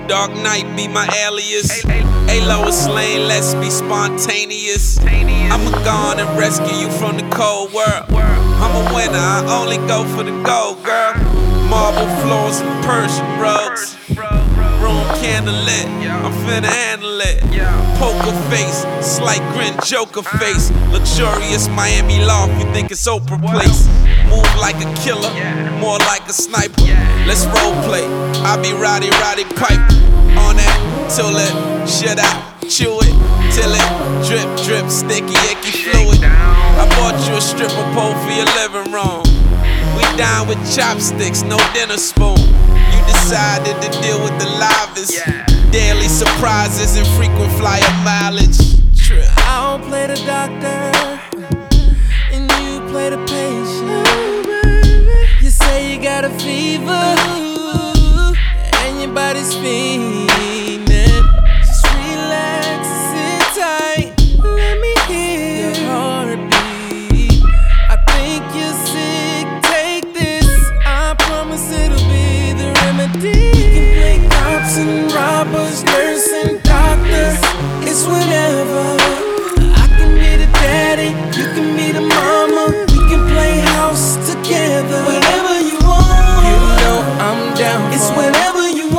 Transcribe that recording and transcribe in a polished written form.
Dark Knight be my alias. Hey, Lois Lane, let's be spontaneous. I'ma gone and rescue you from the cold world. I'm a winner, I only go for the gold, girl. Marble floors and Persian rugs. Room candlelit, I'm finna handle it. Poker face, slight grin, Joker face. Luxurious Miami loft, you think it's Oprah place. Move like a killer, more like a sniper. Let's role play, I be Roddy Pipe. On that, till it, shut out, chew it, till it, drip, drip, sticky, icky fluid. I bought you a stripper pole for your living room. We dine with chopsticks, no dinner spoon. You decided to deal with the livest. Daily surprises and frequent flyer mileage. Trip. I'll play the doctor, and you play the patient. You say you got a fever, and your body's fiending. Just relax, sit tight, let me hear your heartbeat. I think you're sick, take this, I promise it'll be the remedy. We can play cops and robbers, nurse and doctor, it's whatever. I can be the daddy, you can be the mama. We can play house together. Whatever you want, you know I'm down. It's whatever you want.